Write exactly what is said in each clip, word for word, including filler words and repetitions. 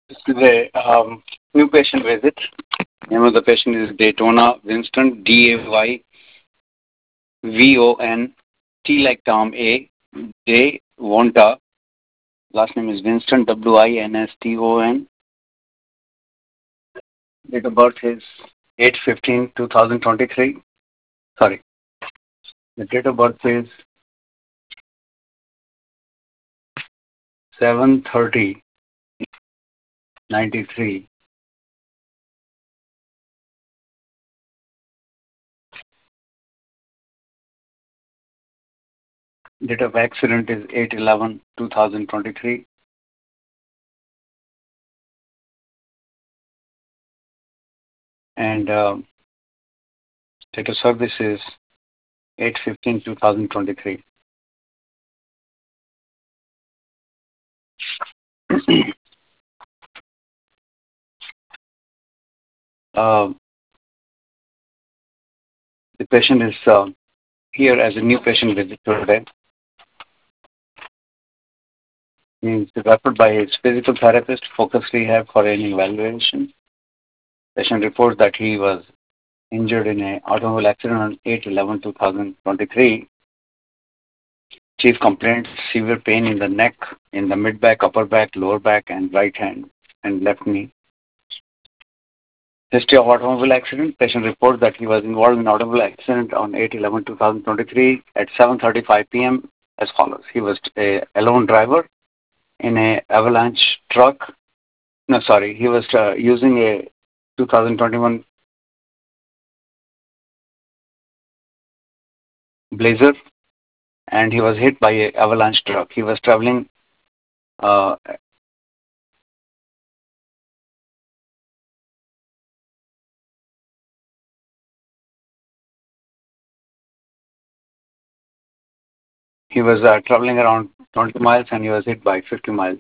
This is a um, new patient visit. Name of the patient is Daytona Winston, D A Y V O N, T like Tom A, Day Wonta. Last name is Winston, W I N S T O N. Date of birth is eight fifteen two thousand twenty-three. Sorry, the date of birth is seven thirty ninety-three. Date of accident is eight eleven two thousand twenty-three. And uh, date of service is eight fifteen two thousand twenty-three. uh, the patient is uh, here as a new patient visit today. He is referred by his physical therapist, focus rehab for any evaluation. Patient reports that he was injured in an automobile accident on eight eleven two thousand twenty-three. Chief complaints, severe pain in the neck, in the mid back, upper back, lower back, and right hand and left knee. History of automobile accident. Patient reports that he was involved in automobile accident on eight eleven two thousand twenty-three at seven thirty-five p.m. as follows. He was a alone driver in a avalanche truck. No, sorry, he was uh, using a two thousand twenty-one Blazer, and he was hit by a avalanche truck. He was traveling uh, he was uh, traveling around twenty miles, and he was hit by fifty miles.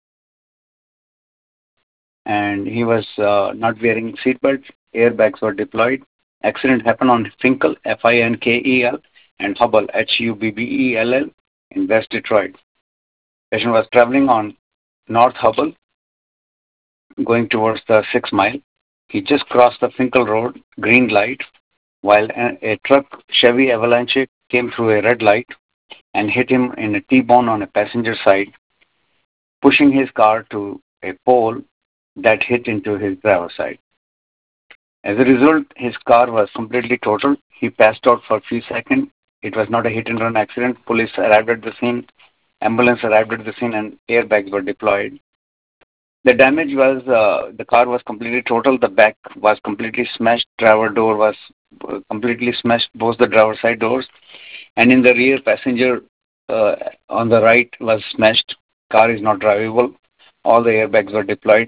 And he was uh, not wearing seatbelts. Airbags were deployed. Accident happened on Finkel, F I N K E L, and Hubble, H U B B E L L, in West Detroit. Patient was traveling on North Hubble, going towards the six mile. He just crossed the Finkel Road, green light, while a, a truck, Chevy Avalanche, came through a red light and hit him in a T-bone on a passenger side, pushing his car to a pole that hit into his driver's side. As a result, his car was completely totaled. He passed out for a few seconds. It was not a hit-and-run accident. Police arrived at the scene. Ambulance arrived at the scene, and airbags were deployed. The damage was, uh, the car was completely totaled. The back was completely smashed. Driver door was uh, completely smashed, both the driver side doors. And in the rear, passenger uh, on the right was smashed. Car is not drivable. All the airbags were deployed.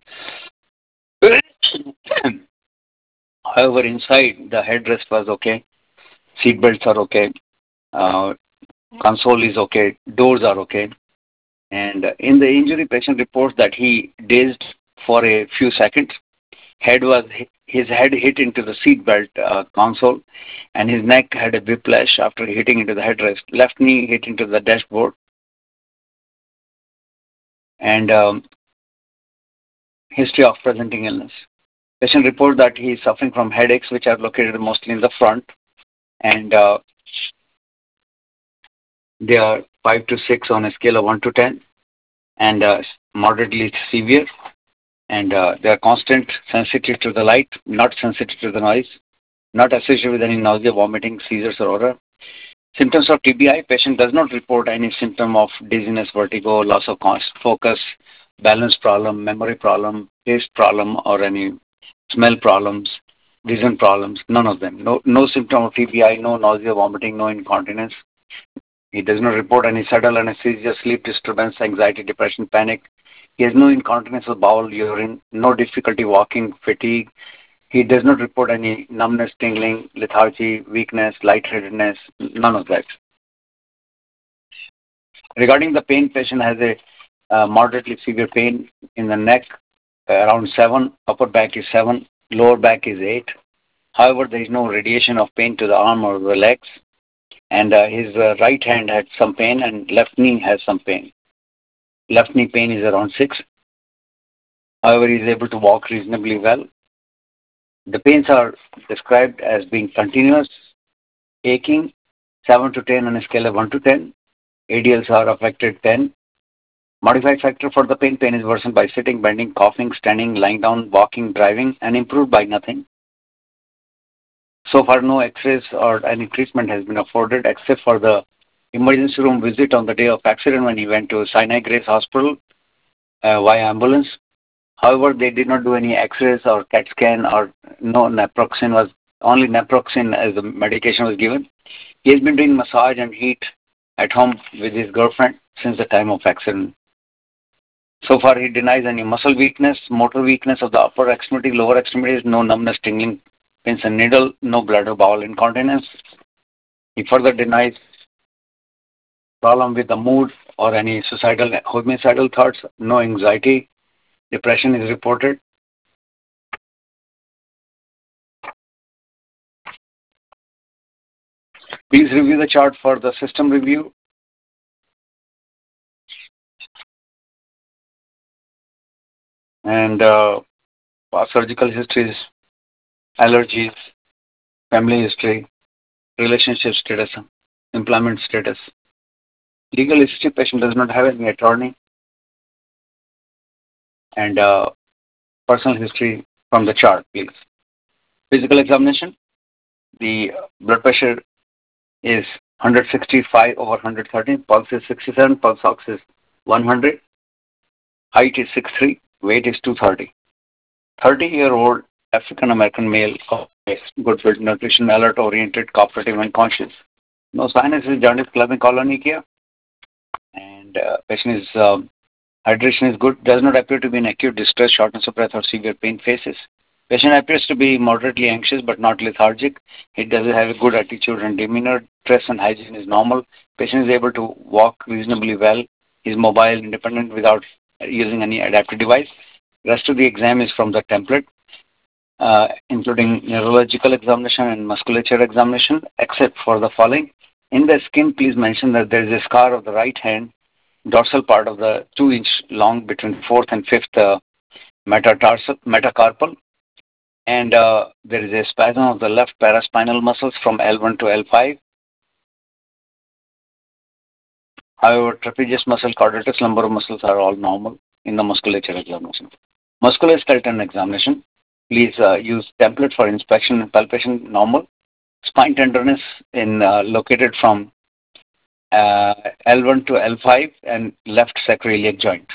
However, inside, the headrest was okay. Seat belts are okay. Uh, console is okay. Doors are okay. And in the injury, patient reports that he dazed for a few seconds. Head was his head hit into the seat belt uh, console, and his neck had a whiplash after hitting into the headrest. Left knee hit into the dashboard, and um, history of presenting illness. Patient reports that he is suffering from headaches, which are located mostly in the front, and uh, they are five to six on a scale of one to ten, and uh, moderately severe. And uh, they are constant, sensitive to the light, not sensitive to the noise, not associated with any nausea, vomiting, seizures, or odor. Symptoms of T B I, patient does not report any symptom of dizziness, vertigo, loss of focus, balance problem, memory problem, taste problem, or any smell problems, vision problems, none of them. No, no symptom of T B I, no nausea, vomiting, no incontinence. He does not report any subtle anesthesia, sleep disturbance, anxiety, depression, panic. He has no incontinence of bowel, urine, no difficulty walking, fatigue. He does not report any numbness, tingling, lethargy, weakness, lightheadedness, none of that. Regarding the pain, patient has a uh, moderately severe pain in the neck, uh, around seven, upper back is seven, lower back is eight. However, there is no radiation of pain to the arm or the legs, and uh, his uh, right hand had some pain, and left knee has some pain. Left knee pain is around six. However, he is able to walk reasonably well. The pains are described as being continuous, aching, seven to ten on a scale of one to ten. A D Ls are affected ten. Modified factor for the pain. Pain is worsened by sitting, bending, coughing, standing, lying down, walking, driving, and improved by nothing. So far, no X-rays or any treatment has been afforded except for the emergency room visit on the day of accident when he went to Sinai Grace Hospital uh, via ambulance. However, they did not do any X-rays or CAT scan or no naproxen was only naproxen as the medication was given. He has been doing massage and heat at home with his girlfriend since the time of accident. So far, he denies any muscle weakness, motor weakness of the upper extremity, lower extremities, no numbness, tingling, pins and needle, no bladder bowel incontinence. He further denies problem with the mood or any suicidal, homicidal thoughts, no anxiety, depression is reported. Please review the chart for the system review. And uh, surgical histories, allergies, family history, relationship status, employment status. Legal history, patient does not have any attorney. And uh, personal history from the chart, please. Physical examination. The blood pressure is one hundred sixty-five over one hundred thirteen, pulse is sixty-seven, pulse ox is one hundred, height is six foot three, weight is two hundred thirty. thirty-year-old African-American male, good build, nutrition, alert, oriented, cooperative, and conscious. No sinus is jaundice, clubbing, colonychia, and uh, patient is um, hydration is good, does not appear to be in acute distress, shortness of breath, or severe pain faces. Patient appears to be moderately anxious but not lethargic. He does have a good attitude and demeanor. Dress and hygiene is normal. Patient is able to walk reasonably well. He is mobile, independent without using any adaptive device. Rest of the exam is from the template, uh, including neurological examination and musculature examination, except for the following. In the skin, please mention that there is a scar of the right hand, dorsal part of the two inch long between fourth and fifth uh, metatarsal, metacarpal. And uh, there is a spasm of the left paraspinal muscles from L one to L five. However, trapezius muscle, quadratus lumbar muscles are all normal in the musculature examination. Musculoskeletal examination, please uh, use template for inspection and palpation normal. Spine tenderness in uh, located from uh, L one to L five and left sacroiliac joint.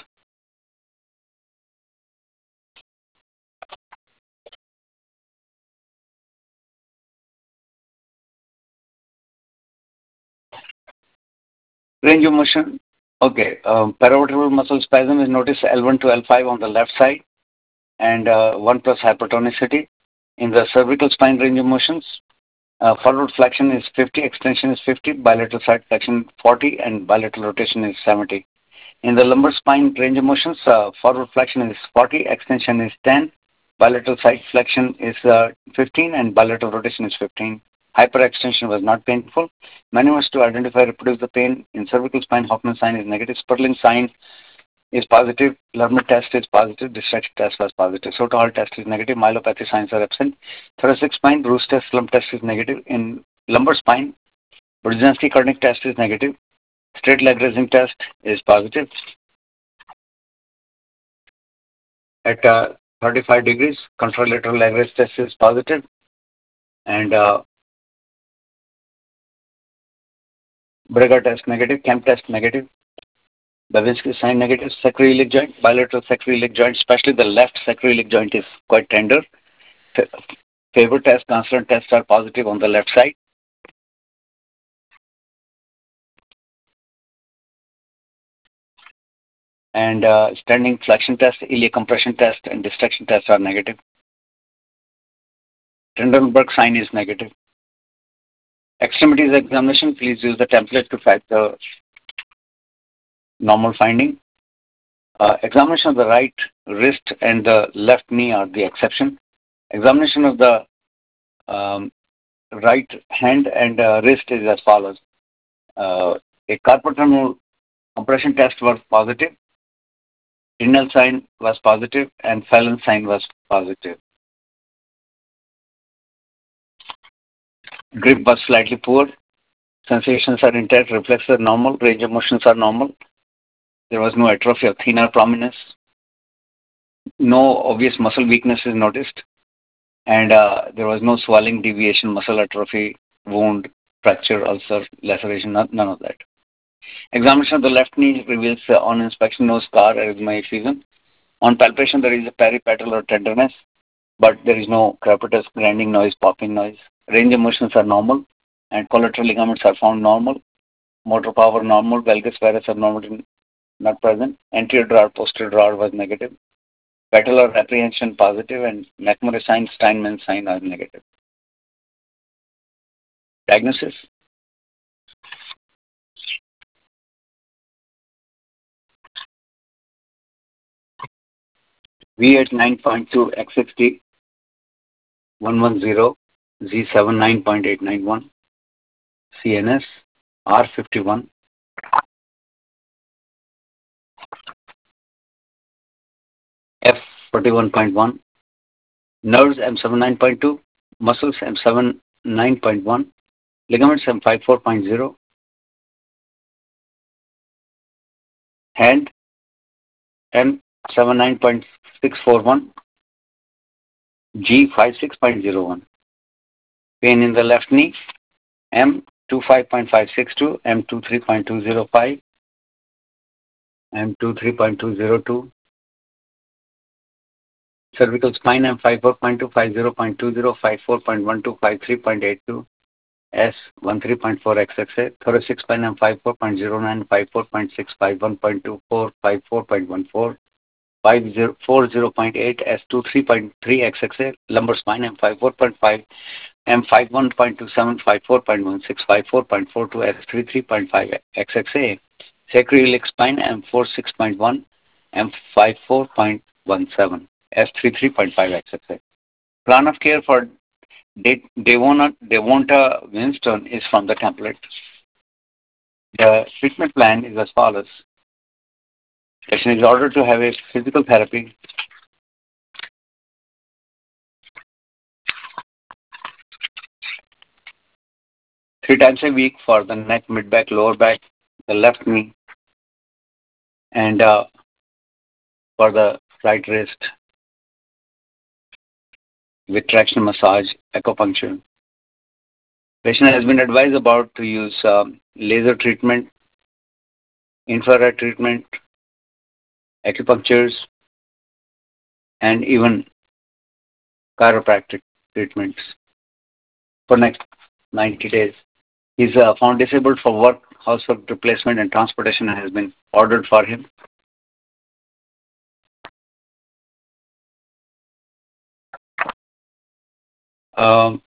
Range of motion. Okay, um, paravertebral muscle spasm is noticed L one to L five on the left side and uh, one plus hypertonicity. In the cervical spine range of motions, uh, forward flexion is fifty, extension is fifty, bilateral side flexion forty, and bilateral rotation is seventy. In the lumbar spine range of motions, uh, forward flexion is forty, extension is ten, bilateral side flexion is uh, fifteen, and bilateral rotation is fifteen. Hyperextension was not painful. Maneuvers to identify reproduce the pain in cervical spine, Hoffman sign is negative, Sperling sign is positive, Lerner test is positive, distraction test was positive, Soto-Hall test is negative, myelopathy signs are absent. Thoracic spine, Bruce test, slump test is negative. In lumbar spine, Brudzinski-Koenig test is negative, straight leg raising test is positive. At uh, thirty-five degrees, contralateral leg raise test is positive, and uh, Brugger test negative, Kemp test negative, Babinski sign negative, sacroiliac joint, bilateral sacroiliac joint, especially the left sacroiliac joint is quite tender. Favor test, consonant tests are positive on the left side. And uh, standing flexion test, iliac compression test, and distraction tests are negative. Trendelenburg sign is negative. Extremities examination, please use the template to find the normal finding. Uh, examination of the right wrist and the left knee are the exception. Examination of the um, right hand and uh, wrist is as follows. Uh, a carpal tunnel compression test was positive. Renal sign was positive and Fallon sign was positive. Grip was slightly poor. Sensations are intact. Reflexes are normal. Range of motions are normal. There was no atrophy of thenar prominence. No obvious muscle weakness is noticed. And uh, there was no swelling, deviation, muscle atrophy, wound, fracture, ulcer, laceration, none, none of that. Examination of the left knee reveals uh, on inspection no scar or effusion. On palpation, there is a peripatellar tenderness, but there is no crepitus, grinding noise, popping noise. Range of motions are normal, and collateral ligaments are found normal. Motor power normal, valgus varus abnormality not present. Anterior drawer, posterior drawer was negative. Patellar apprehension positive, and McMurray sign, Steinman sign are negative. Diagnosis. V eight nine point two, X X T one one zero, Z seven nine point eight nine one, C N S R fifty-one, F forty-one point one, nerves M seventy-nine point two, muscles M seventy-nine point one, ligaments M fifty-four point zero, hand M seventy-nine point six four one, G fifty-six point zero one. Pain in the left knee M twenty-five point five six two, M twenty-three point two zero five, M twenty-three point two zero two. Cervical spine M fifty-four point two, fifty point two zero, fifty-four point one two, fifty-three point eight two, S thirteen point four X X A. Thoracic spine M fifty-four point zero nine, fifty-four point six, fifty-one point two four, fifty-four point one four, forty point eight, S twenty-three point three X X A. Lumbar spine M fifty-four point five, M fifty-one point two seven, fifty-four point one six, fifty-four point four two, S thirty-three point five X X A. Sacroiliac spine M forty-six point one, M fifty-four point one seven, S thirty-three point five X X A. Plan of care for De- Devona, Devonta Winston is from the template. The treatment plan is as follows. Patient is ordered to have a physical therapy three times a week for the neck, mid back, lower back, the left knee, and uh, for the right wrist with traction massage, acupuncture. Patient has been advised about to use um, laser treatment, infrared treatment, acupunctures, and even chiropractic treatments for next ninety days. He's uh, found disabled for work, housework replacement, and transportation has been ordered for him. Um,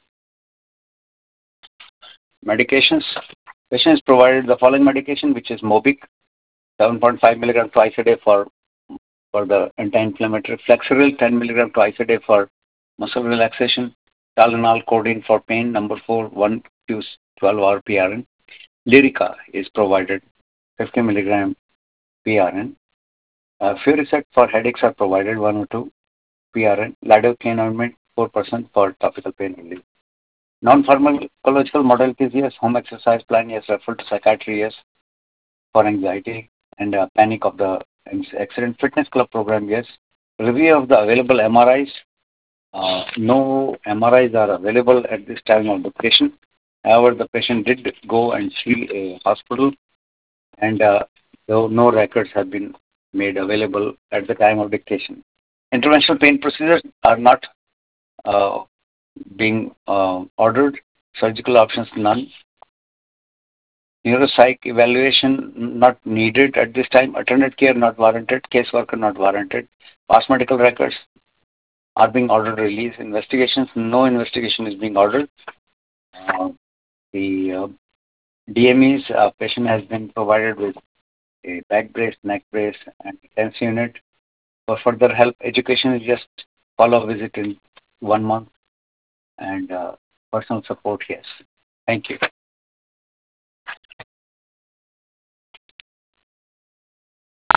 medications. Patient is provided the following medication, which is Mobic, seven point five milligram twice a day for for the anti-inflammatory. Flexeril, ten milligram twice a day for muscle relaxation. Tylenol, codeine for pain. Number four, one to twelve hour P R N. Lyrica is provided, fifty milligram P R N. Uh, Furisect for headaches are provided, one or two P R N. Lidocaine ointment, four percent for topical pain relief. Non-pharmacological modalities, yes. Home exercise plan, yes. Referral to psychiatry, yes. For anxiety and uh, panic of the accident. Fitness club program, yes. Review of the available M R Is. Uh, no M R Is are available at this time of the patient. However, the patient did go and see a hospital, and uh, though no records have been made available at the time of dictation. Interventional pain procedures are not uh, being uh, ordered. Surgical options, none. Neuropsych evaluation not needed at this time. Attendant care not warranted. Caseworker not warranted. Past medical records are being ordered release. Investigations, no investigation is being ordered. Uh, the uh, D M Es, uh, patient has been provided with a back brace, neck brace, and tense unit. For further help, education is just follow visit in one month, and uh, personal support, yes. Thank you.